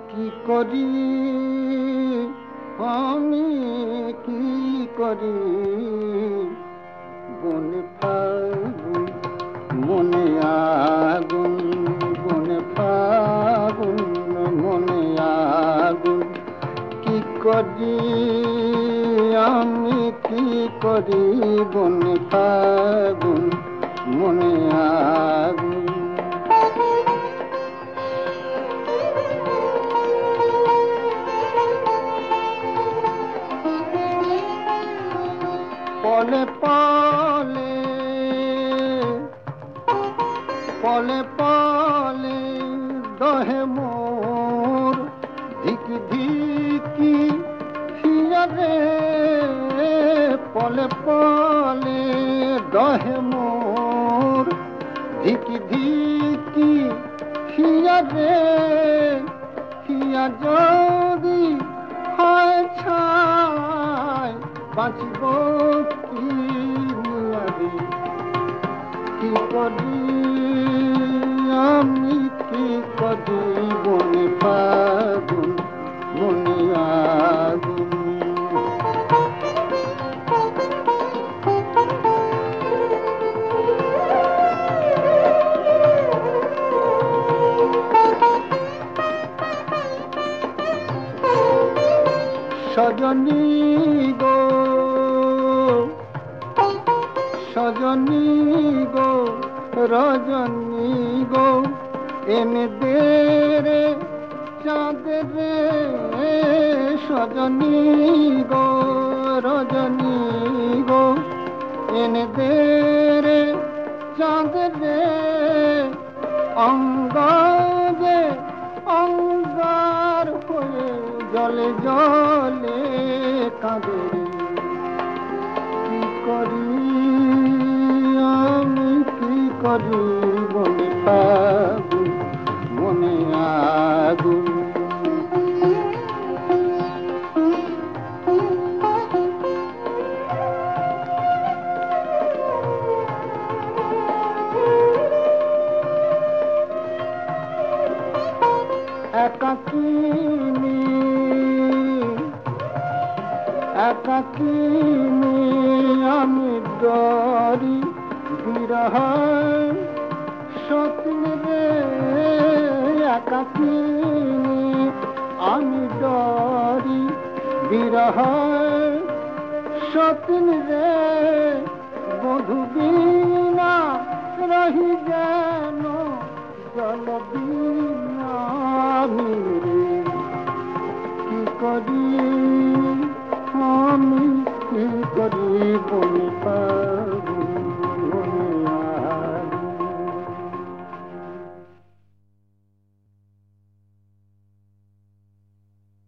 কি করি আমি কি করি বনে ফাগুন মনে আগুন বনে ফাগুন মনে আগুন কি করি আমি কি করি বনে ফাগুন মনে আগুন পলে পলে পলে পলে দহে মোর ধিকি ধিকি হিয়া রে পলে পলে দহে মোর ধিকি ধিকি হিয়া রে হিয়া যদি হয় ছাই বাঁচিব কি নিয়ারে কি করি আমি কি করি বনে ফাগুন মনে আগুন সজনী গো সজনী গো রজনী গো এনে দে রে চাঁদ রে সজনী গো রজনী গো এনে দে রে চাঁদ রে অঙ্গে অঙ্গার হয়ে জলে জলে কাঁদে কি করি আমি কি করি বনে ফাগুন মনে আগুন একাকিনী একাকিনী আমি ডরি বিরহ সতীন রে একাকিনী আমি ডরি বিরহ সতীন রে বধূ বিনা রহি যেন জল বিনা